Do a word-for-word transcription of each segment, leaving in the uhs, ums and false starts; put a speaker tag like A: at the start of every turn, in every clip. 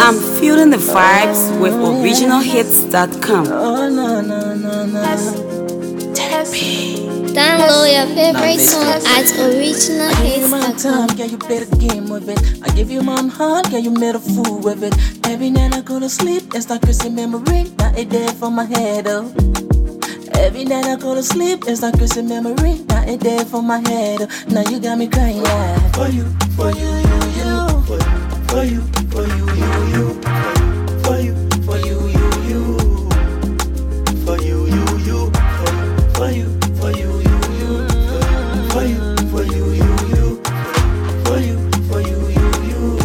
A: I'm feeling the vibes with original hits dot com.
B: Oh, no, no, no, no.
C: Download your favorite song at original
B: I give
C: hits
B: you my
C: dot
B: time,
C: com.
B: girl, you play the game with it. I give you my heart, girl, you made a fool with it. Every night I go to sleep, it's like Christmas memory, not a day for my head, oh. Every night I go to sleep, it's like Christmas memory, not a day for my head, oh. Now you got me crying like for you, for you, you, you, for you, for you, you, you, for you, for you, you, you, for you, you, you, for you, for you, you, you, for you, for you, you, you, for you, for you, you, you.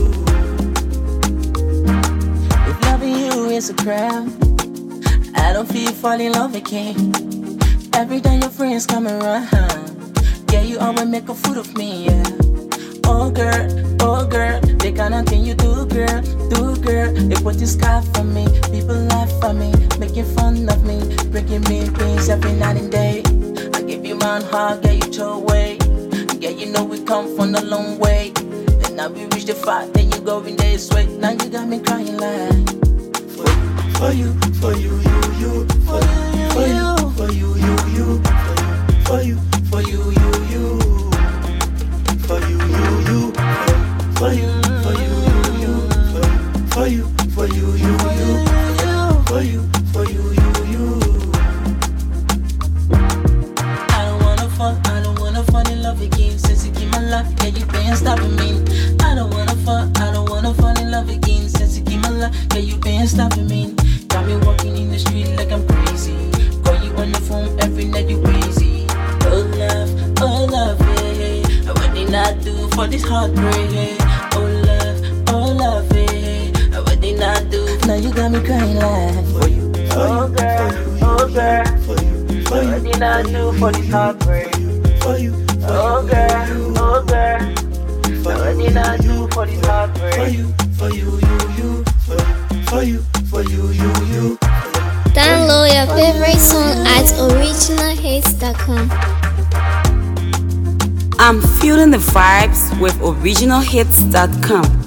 B: If loving you is a crime, I don't feel fall in love again. Every time your friends come around, yeah, you always make a fool of me, yeah. Oh girl, oh girl, the kind of thing you do, girl, do girl. They put this sky for me, people laugh at me, making fun of me, breaking me things every night and day. I give you my heart, get you your way. Yeah, you know we come from a long way. And now we reach the fight, then you go in this way. Now you got me crying like for you, for you, you, you, for you, for you, for you, you, you, for you, for you, you, you, for you, you, you, for you, for you, you, you, for you, for you, you, you, for you, for you, you, you. I don't wanna fuck, I don't wanna fall in love again. Since you keep my life, yeah, you been stopping me. I don't wanna fuck, I don't wanna fall in love again. Since you keep my life, yeah, you been stopping me. Got me walking in the street like I'm crazy. Call you on the phone every night, you crazy. Oh love, oh love, yeah. What did I do for this heartbreak? Oh love, oh love, yeah. What did I do? Now you got me crying like for you, oh girl, oh girl. What did I do for this heartbreak? For you, oh girl, oh girl. What did I do for this heartbreak? For you, for you, you, you, for you, for you, you, you.
C: Download your favorite song at original hits dot com.
A: I'm feeling the vibes with original hits dot com.